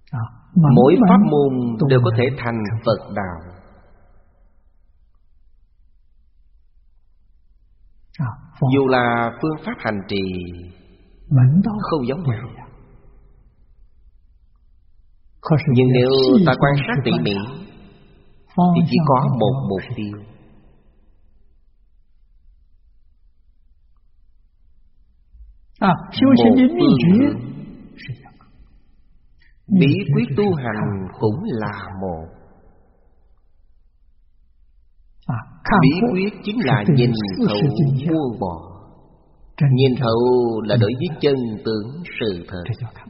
Mỗi pháp môn đều có thể thành Phật đạo. Dù là phương pháp hành trì không giống nhau, nhưng nếu ta quan sát tỉ mỉ thì chỉ có một mục tiêu. Một phương hướng. Bí quyết tu hành cũng là một. Bí quyết chính là nhìn thấu buông bỏ. Nhìn thấu là đối với chân tướng sự thật.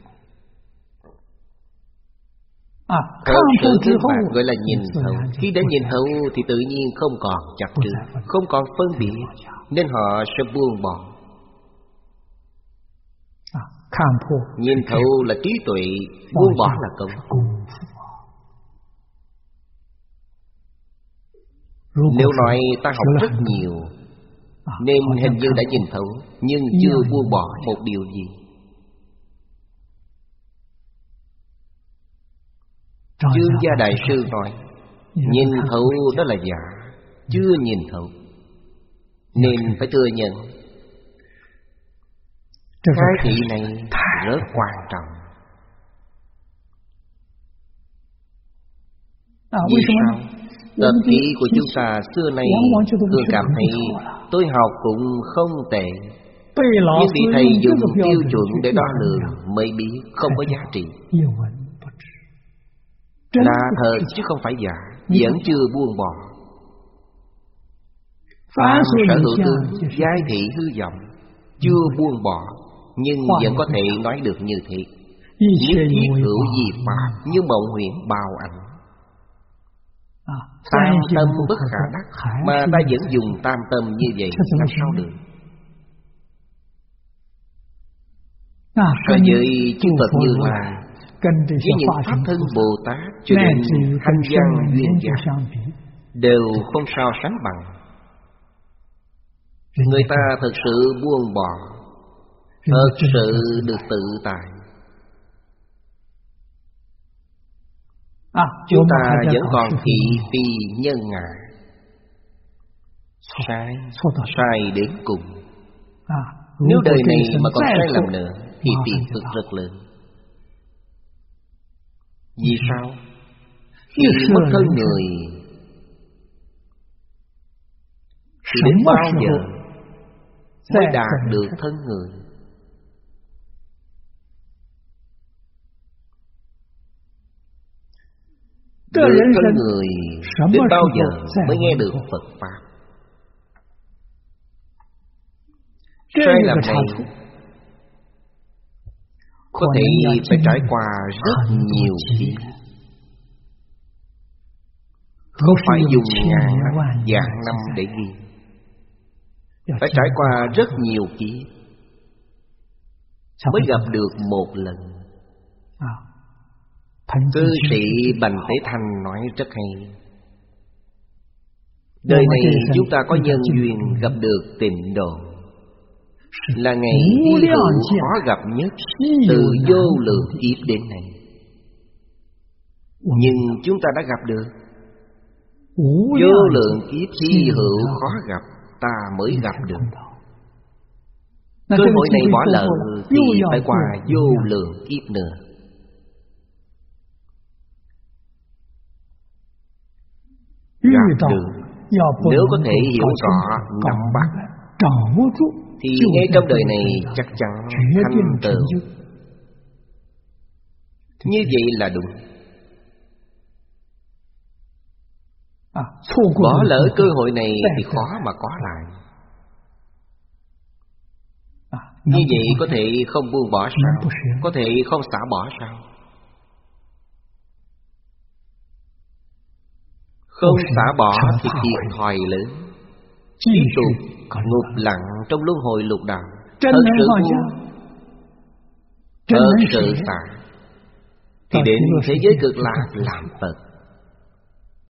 Thật sự thứ mà gọi là nhìn thấu. Khi đã nhìn thấu thì tự nhiên không còn chấp trước, không còn phân biệt, nên họ sẽ buông bỏ. Nhìn thấu là trí tuệ, buông bỏ là công. Nếu nói ta học rất nhiều nên hình như đã nhìn thấu, nhưng chưa buông bỏ một điều gì. Chương Gia Đại Sư nói nhìn thấu đó là giả, chưa nhìn thấu, nên phải thừa nhận cái thị này rất quan trọng. Vì sao? Tập khí của chúng ta xưa nay thường cảm thấy tôi học cũng không tệ, nhưng bị thầy dùng tiêu chuẩn để đo lường mới biết không có giá trị. Là thật chứ không phải giả, vẫn chưa buông bỏ. Phàm sở hữu tướng, giai thị hư vọng, chưa buông bỏ, nhưng vẫn có thể nói được như thế. Nhất thiết hữu gì pháp, như mộng huyễn bào ảnh. Tam tâm bất khả đắc, mà ta vẫn dùng tam tâm như vậy, làm sao được? So với chư Phật Như Lai, với những Pháp Thân Bồ Tát cho đến Thanh Văn Duyên Giác, đều không sao sánh bằng. Người ta thật sự buông bỏ, thật sự được tự tại. Chúng ta vẫn còn thị phi nhân ngã, sai đến cùng. Nếu đời này mà còn sai lầm nữa thì phiền phức rất lớn. Vì sao? Khi mất thân người thì đến bao giờ mới đạt được thân người? Được thân người đến bao giờ mới nghe được Phật Pháp? Sai lầm này có thể phải trải qua rất nhiều kiếp, không phải dùng ngàn năm, vạn năm để ghi. Phải trải qua rất nhiều kiếp mới gặp được một lần. Cư sĩ Bành Tế Thanh nói rất hay. Đời này chúng ta có nhân duyên gặp được Tịnh Độ, là ngày hy hữu khó gặp nhất từ vô lượng kiếp đến nay. Nhưng chúng ta đã gặp được. Vô lượng kiếp hy hữu khó gặp, ta mới gặp được. Cơ hội này bỏ lỡ thì phải qua vô lượng kiếp nữa. Gặp được, nếu có thể hiểu rõ, nắm bắt, thì ngay trong đời này chắc chắn thành tựu. Như vậy là đúng. Bỏ lỡ cơ hội này thì khó mà có lại. Như vậy có thể không buông bỏ sao? Có thể không xả bỏ sao? Không xả bỏ thì thiệt thòi lớn, tiếp tục ngục lặng trong luân hồi lục đạo. Thật sự buông, thật sự xả, thì đến thế giới cực lạc làm Phật.